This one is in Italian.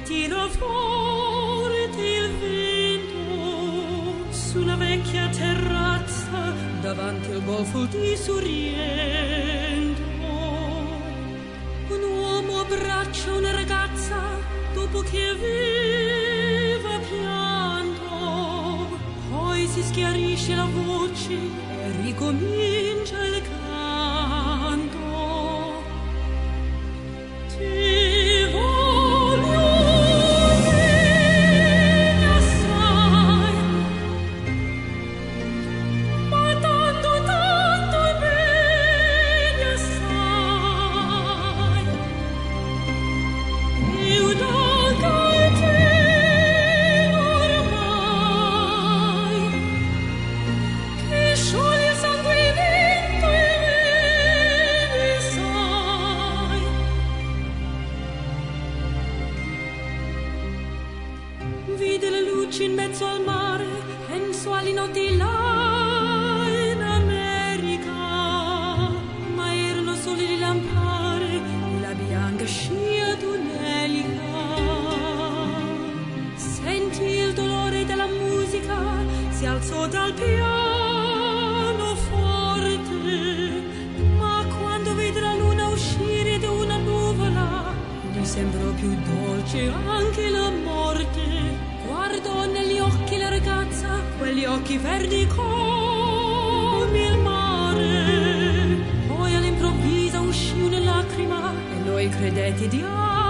tira forte il vento sulla vecchia terrazza davanti al golfo di Sorrento. Un uomo abbraccia una ragazza dopo che aveva pianto, poi si schiarisce la voce e ricomincia il canto. Ti voglio bene assai, ma tanto, tanto bene assai. Io dago a te ormai, che scioglie il sangue vento e bene sai. Vide le luci in mezzo al mare, pensò alle notti là in America, ma erano solo le lampare e la bianca scia d'un'elica. Sentì il dolore della musica, si alzò dal pianoforte, ma quando vide la luna uscire da una nuvola, gli sembrò più dolce anche la morte. Guardò negli occhi la ragazza, quegli occhi verdi come il mare. Poi all'improvviso uscì una lacrima e lui credette di